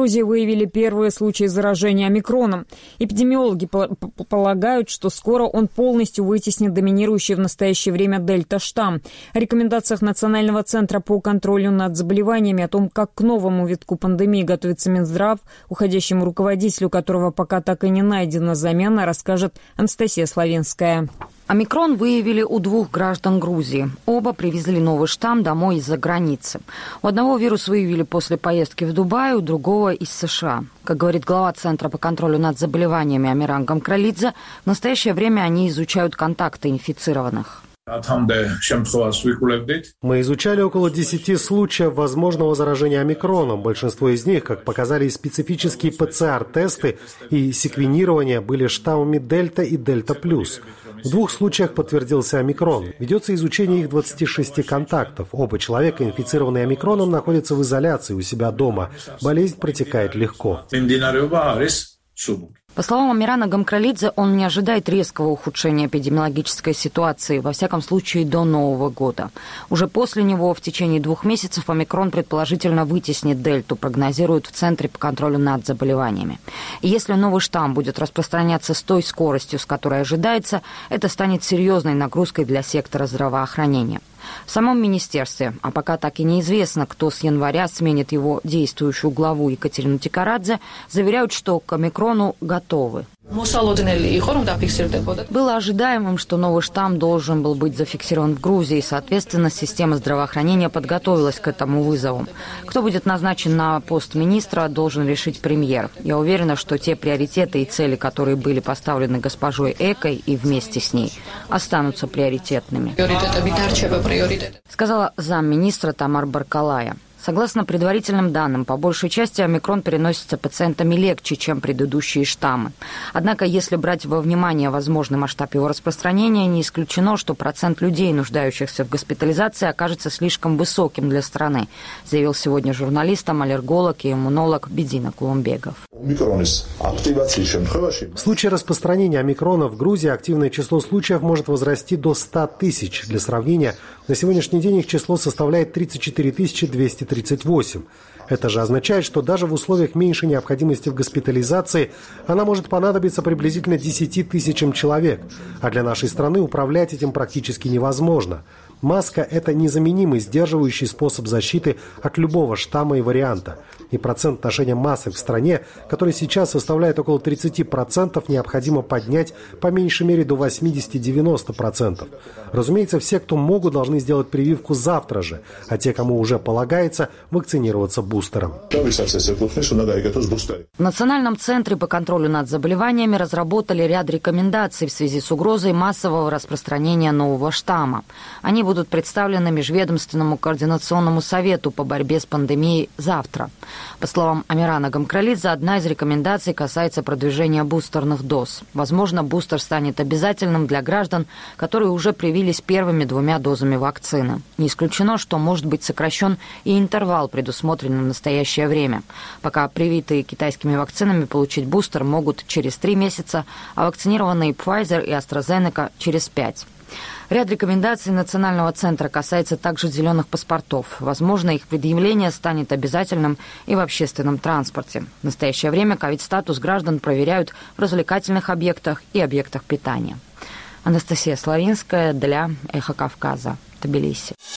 Грузии выявили первые случаи заражения омикроном. Эпидемиологи полагают, что скоро он полностью вытеснит доминирующий в настоящее время дельта-штамм. О рекомендациях Национального центра по контролю над заболеваниями, о том, как к новому витку пандемии готовится Минздрав, уходящему руководителю которого пока так и не найдена замена, расскажет Анастасия Славинская. Омикрон выявили у 2 граждан Грузии. Оба привезли новый штамм домой из-за границы. У одного вирус выявили после поездки в Дубай, у другого из США. Как говорит глава Центра по контролю над заболеваниями Амиран Гамкралидзе, в настоящее время они изучают контакты инфицированных. Мы изучали около 10 случаев возможного заражения омикроном. Большинство из них, как показали специфические ПЦР-тесты и секвенирование, были штаммами дельта и дельта+. В 2 случаях подтвердился омикрон. Ведется изучение их 26 контактов. Оба человека, инфицированные омикроном, находятся в изоляции у себя дома. Болезнь протекает легко. По словам Амирана Гамкралидзе, он не ожидает резкого ухудшения эпидемиологической ситуации, во всяком случае до Нового года. Уже после него в течение 2 месяцев омикрон предположительно вытеснит дельту, прогнозируют в Центре по контролю над заболеваниями. И если новый штамм будет распространяться с той скоростью, с которой ожидается, это станет серьезной нагрузкой для сектора здравоохранения. В самом министерстве, а пока так и неизвестно, кто с января сменит его действующую главу Екатерину Тикарадзе, заверяют, что к омикрону готовы. Было ожидаемым, что новый штамм должен был быть зафиксирован в Грузии, и, соответственно, система здравоохранения подготовилась к этому вызову. Кто будет назначен на пост министра, должен решить премьер. Я уверена, что те приоритеты и цели, которые были поставлены госпожой Экой и вместе с ней, останутся приоритетными, сказала замминистра Тамар Баркалая. Согласно предварительным данным, по большей части омикрон переносится пациентами легче, чем предыдущие штаммы. Однако, если брать во внимание возможный масштаб его распространения, не исключено, что процент людей, нуждающихся в госпитализации, окажется слишком высоким для страны, заявил сегодня журналистам аллерголог и иммунолог Бедина Кулумбегов. В случае распространения омикрона в Грузии активное число случаев может возрасти до 100 тысяч. Для сравнения, на сегодняшний день их число составляет 34 238. Это же означает, что даже в условиях меньшей необходимости в госпитализации она может понадобиться приблизительно 10 тысячам человек. А для нашей страны управлять этим практически невозможно. Маска – это незаменимый сдерживающий способ защиты от любого штамма и варианта. И процент ношения масок в стране, который сейчас составляет около 30%, необходимо поднять по меньшей мере до 80-90%. Разумеется, все, кто могут, должны сделать прививку завтра же, а те, кому уже полагается, вакцинироваться бустером. В Национальном центре по контролю над заболеваниями разработали ряд рекомендаций в связи с угрозой массового распространения нового штамма. Они будут представлены Межведомственному координационному совету по борьбе с пандемией завтра. По словам Амирана Гамкралидзе, одна из рекомендаций касается продвижения бустерных доз. Возможно, бустер станет обязательным для граждан, которые уже привились первыми 2 дозами вакцины. Не исключено, что может быть сокращен и интервал, предусмотренный в настоящее время. Пока привитые китайскими вакцинами получить бустер могут через 3 месяца, а вакцинированные Pfizer и AstraZeneca через 5. Ряд рекомендаций Национального центра касается также зеленых паспортов. Возможно, их предъявление станет обязательным и в общественном транспорте. В настоящее время ковид-статус граждан проверяют в развлекательных объектах и объектах питания. Анастасия Славинская для «Эхо Кавказа», Тбилиси.